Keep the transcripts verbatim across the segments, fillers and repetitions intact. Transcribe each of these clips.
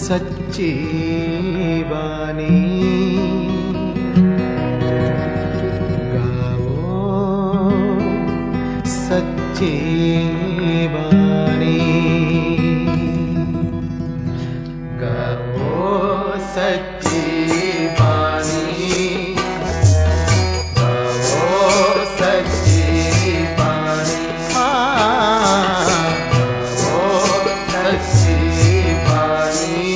सच्ची बानी, गाओ सच्ची बानी, गाओ सच्ची बानी, गाओ सच्ची बानी, हाँ गाओ सच्ची बानी,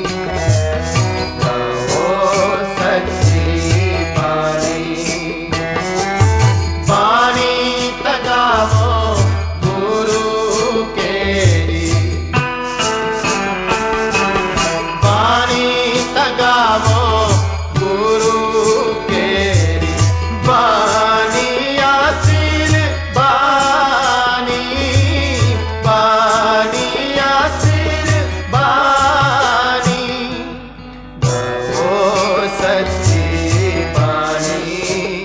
गाओ सच्ची बानी, बानी तगावो गुरु केरी, बानी तगावो गुरु केरी, बानी आसिल बानी, बानी आसिल बानी, गाओ सच्ची बानी,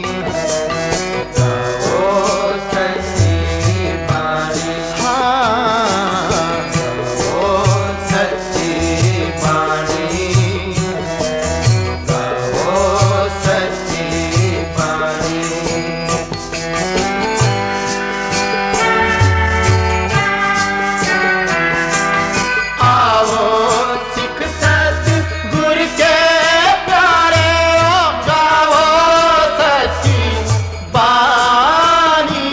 गाओ सच्ची बानी, हाँ गाओ सच्ची बानी, गाओ सच्ची बानी। आओ सिख सतगुर के प्यारे, गाओ सच्ची बानी,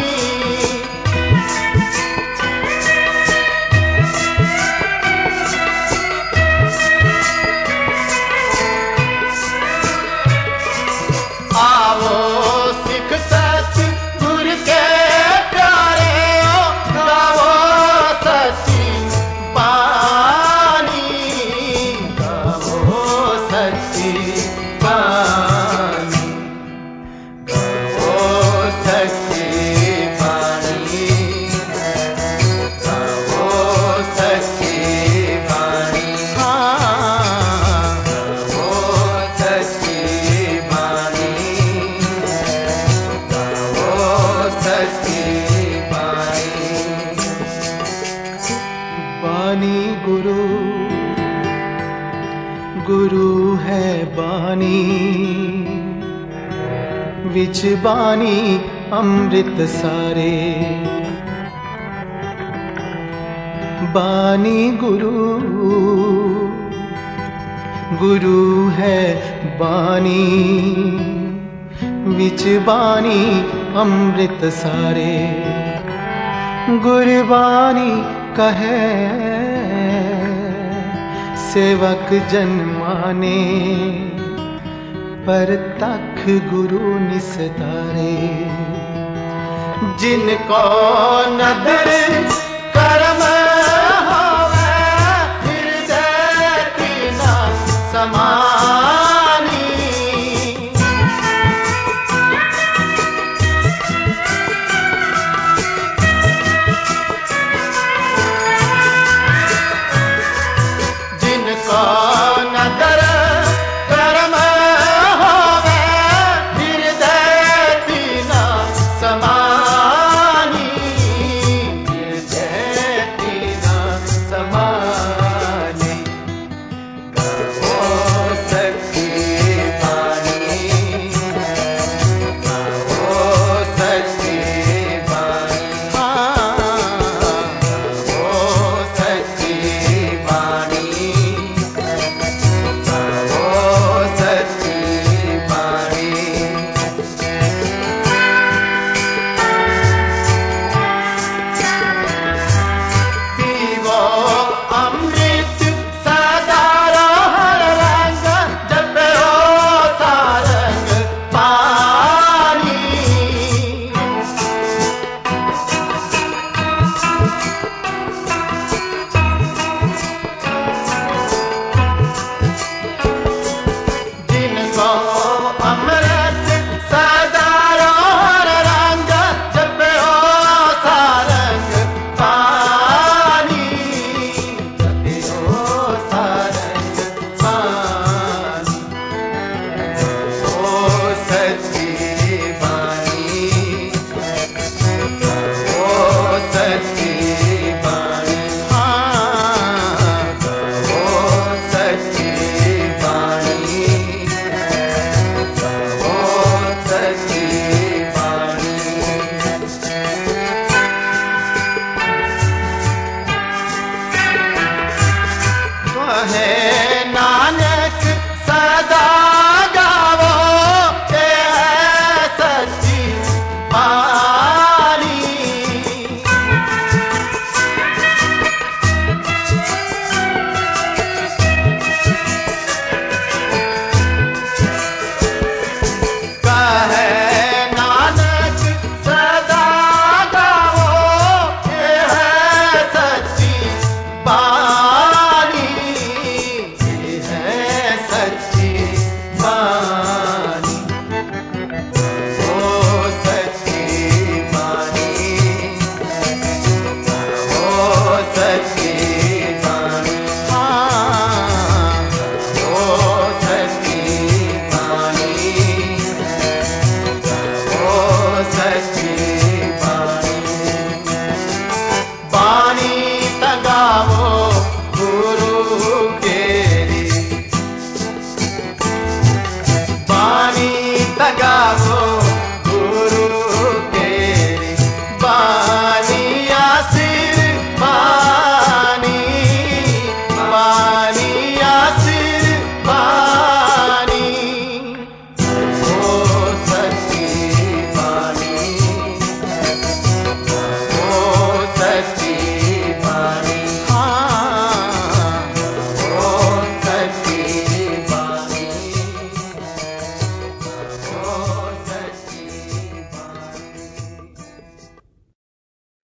आओ सिख सतगुर के प्यारे, गाओ सच्ची बानी, गाओ सच्ची बानी, गाओ सच्ची बानी, गाओ सच्ची बानी, हाँ गाओ सच्ची बानी, गाओ सच्ची बानी। बानी गुरु, गुरु है बानी, विच बानी अमृत सारे, बानी गुरु, गुरु है बानी, विच बानी अमृत सारे, गुरबानी कहे सेवक जन माने, पर तख गुरु निस्तारे, जिनको नदर